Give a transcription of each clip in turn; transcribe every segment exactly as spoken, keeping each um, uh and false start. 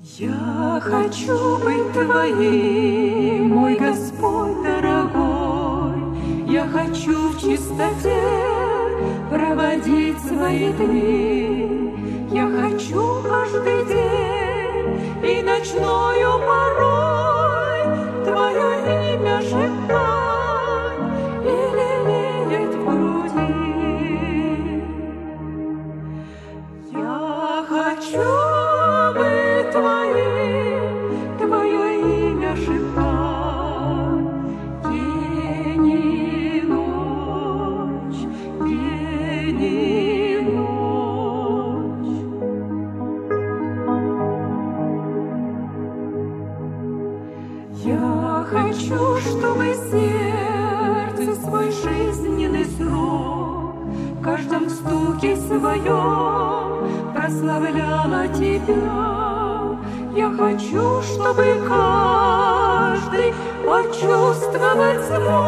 Я хочу быть Твоим, мой Господь дорогой. Я хочу в чистоте проводить свои дни. Я хочу каждый день и ночною порой Твое имя шептать и лелеять в груди. Я хочу быть Твоим, Твое имя шептать день и ночь, день и ночь. Я хочу, чтобы сердце свой жизненный срок в каждом стуке своем прославляло Тебя. Я хочу, чтобы каждый почувствовать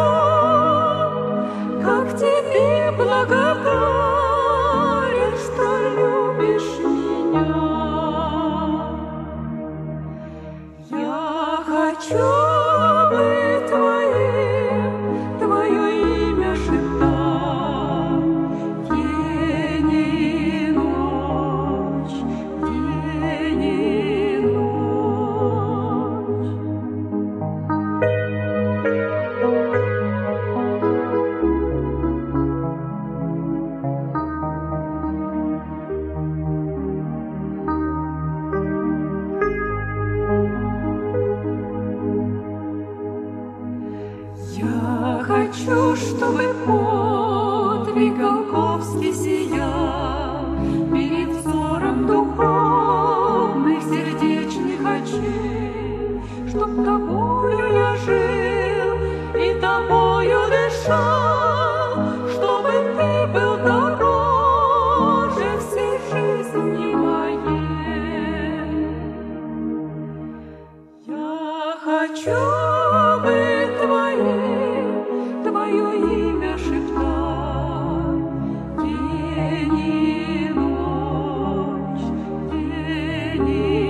смог, как Тебе благодарен, что любишь меня. Я хочу быть Твоим, Твое имя шептать день и ночь, день и ночь. Я хочу, чтобы подвиг Голгофский сиял перед взором духовных сердечных очей, чтоб Тобою я жил и Тобою дышал, чтобы Ты был дороже всей жизни моей. Я хочу быть Твоим, Твое имя шептать день и ночь, день и